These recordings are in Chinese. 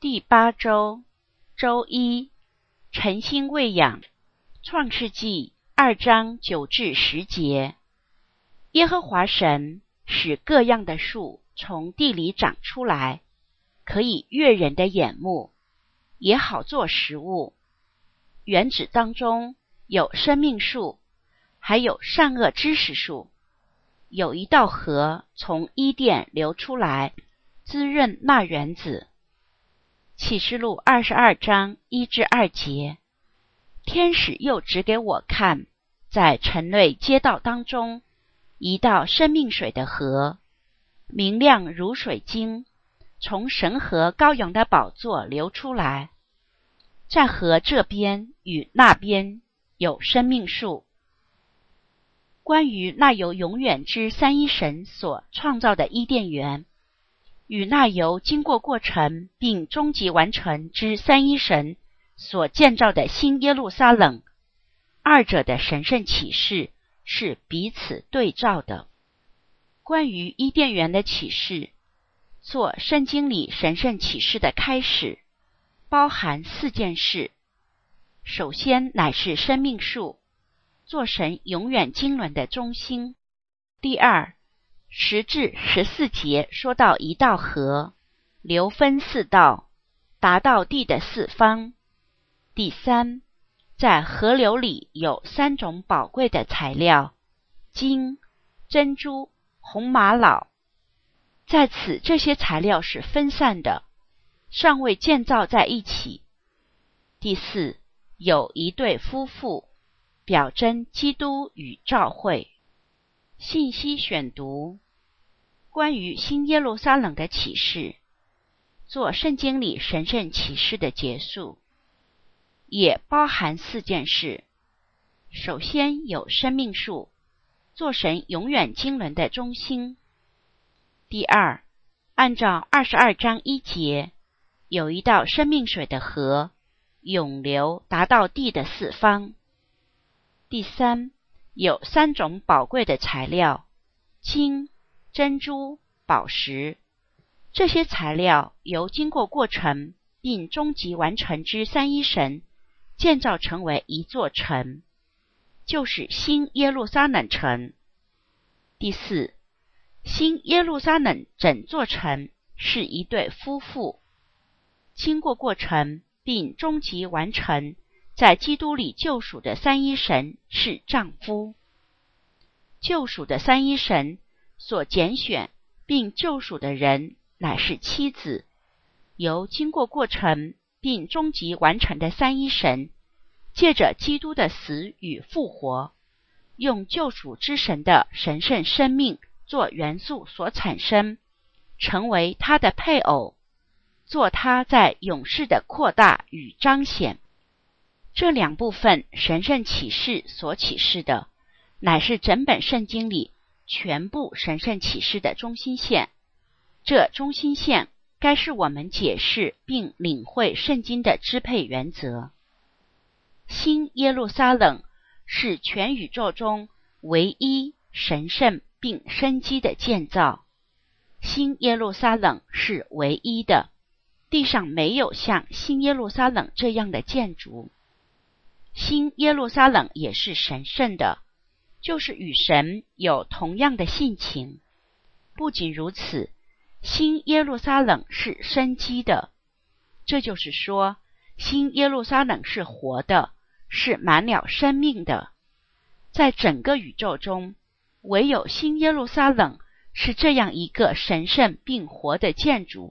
第8周，周一，晨星喂养。创世纪2章9至10节。耶和华神使各样的树从地里长出来，可以悦人的眼目，也好做食物。园子当中有生命树，还有善恶知识树。有一道河从伊甸流出来，滋润那园子。启示录22章1至2节。天使又指给我看，在城内街道当中，一道生命水的河，明亮如水晶，从神和羔羊的宝座流出来。在河这边与那边有生命树。关于那由永远之三一神所创造的伊甸园，与那由经过过程并终极完成之三一神所建造的新耶路撒冷，二者的神圣启示是彼此对照的。关于伊甸园的启示，做圣经里神圣启示的开始，包含4件事。首先乃是生命树，做神永远经纶的中心。第二，10至14节说到一道河，流分4道，达到地的4方。第三，在河流里有3种宝贵的材料，金、珍珠、红玛瑙。在此这些材料是分散的，尚未建造在一起。第四，有一对夫妇，表征基督与教会。信息选读：关于新耶路撒冷的启示，做圣经里神圣启示的结束，也包含4件事。首先有生命树，做神永远经纶的中心。第二，按照22章1节，有一道生命水的河，涌流达到地的4方。第三，有3种宝贵的材料，金、珍珠、宝石。这些材料由经过过程并终极完成之三一神建造成为一座城，就是新耶路撒冷城。第四，新耶路撒冷整座城是一对夫妇，经过过程并终极完成在基督里救赎的三一神是丈夫。救赎的三一神所拣选并救赎的人乃是妻子，由经过过程并终极完成的三一神借着基督的死与复活，用救赎之神的神圣生命做元素所产生，成为他的配偶，做他在永世的扩大与彰显。这2部分神圣启示所启示的，乃是整本圣经里全部神圣启示的中心线。这中心线该是我们解释并领会圣经的支配原则。新耶路撒冷是全宇宙中唯一神圣并生机的建造。新耶路撒冷是唯一的，地上没有像新耶路撒冷这样的建筑。新耶路撒冷也是神圣的，就是与神有同样的性情。不仅如此，新耶路撒冷是生机的，这就是说，新耶路撒冷是活的，是满了生命的。在整个宇宙中，唯有新耶路撒冷是这样一个神圣并活的建筑。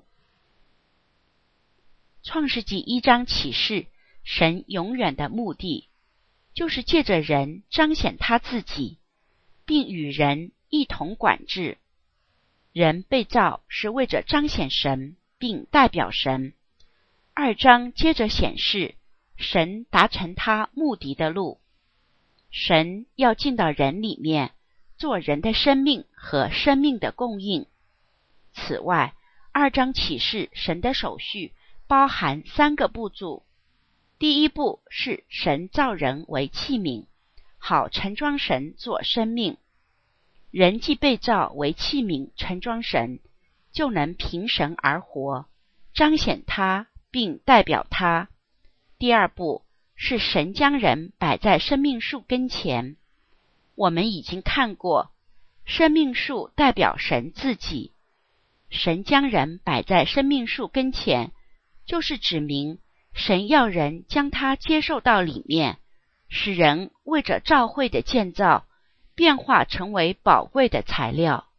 创世纪1章启示神永远的目的，就是借着人彰显他自己，并与人一同管治。人被造是为着彰显神并代表神。2章接着显示神达成他目的的路。神要进到人里面，做人的生命和生命的供应。此外，2章启示神的手续包含3个步骤。第一步是神造人为器皿，好盛装神做生命。人既被造为器皿盛装神，就能凭神而活，彰显他并代表他。第二步是神将人摆在生命树跟前。我们已经看过，生命树代表神自己。神将人摆在生命树跟前，就是指明神要人将它接受到里面，使人为着教会的建造变化成为宝贵的材料。